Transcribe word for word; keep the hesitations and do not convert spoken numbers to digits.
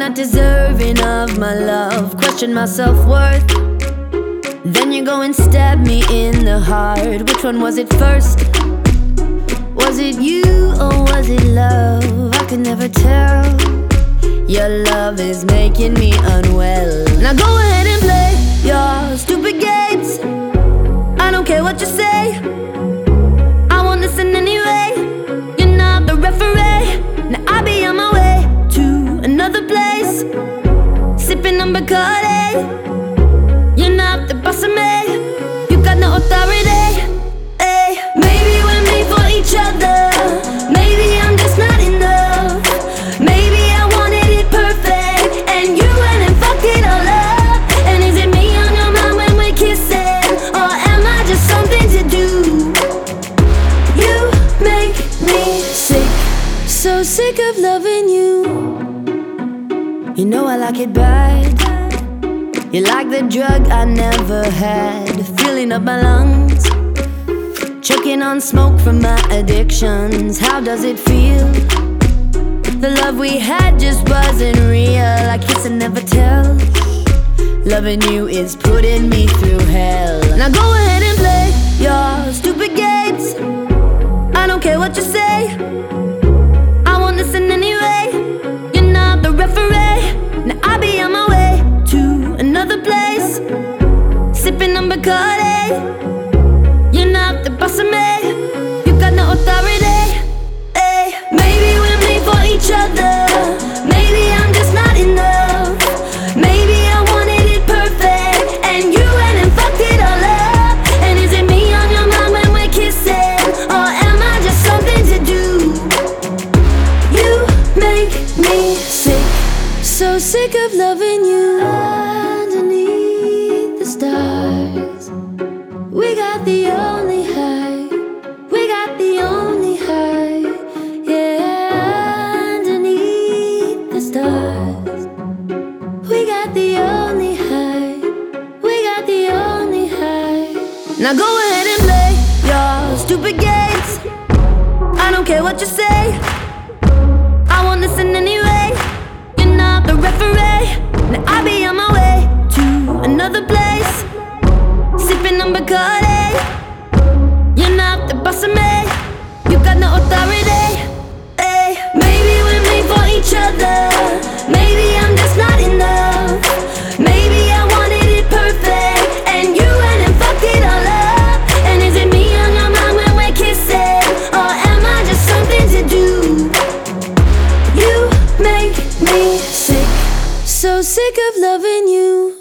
not deserving of my love. Question my self-worth. Then you go and stab me in the heart. Which one was it first? Was it you or was it love? I could never tell. Your love is making me unwell. Now go ahead and play your stupid games. I don't care what you say, I won't listen anyway. You're not the referee. Now I'll be on my way to another place, sipping on Bacardi. You're not the boss of me, you got no authority. Ay, maybe we're made for each other. Maybe I'm just not enough. Maybe I wanted it perfect and you went and fucked it all up. And is it me on your mind when we're kissing, or am I just something to do? You make me sick, so sick of loving you. You know I like it bad. You're like the drug I never had, filling up my lungs, choking on smoke from my addictions. How does it feel? The love we had just wasn't real. I kiss and never tell. Loving you is putting me through hell. Now go ahead and play your stupid games. I don't care what you say, I won't listen anyway. You're not the referee. Now I'll be on my way to another place, sipping on Bacardi. You're not the boss of me, you got no authority. Ay, maybe we're made for each other. Maybe I'm just not enough. Maybe I wanted it perfect and you went and fucked it all up. And is it me on your mind when we're kissing, or am I just something to do? You make me sick, so sick of loving you. Underneath the stars, we got the only high. We got the only high. Yeah, underneath the stars, we got the only high. We got the only high. Now go ahead and play your stupid games. I don't care what you say, I won't listen anyway. You're not the referee. Now I'll be on my way to another place, sipping on Bacardi. You're not the boss of me, you got no authority. Ay, maybe we're made for each other. Maybe I'm just not enough. Maybe I wanted it perfect and you went and fucked it all up. And is it me on your mind when we're kissing, or am I just something to do? You make me sick, so sick of loving you.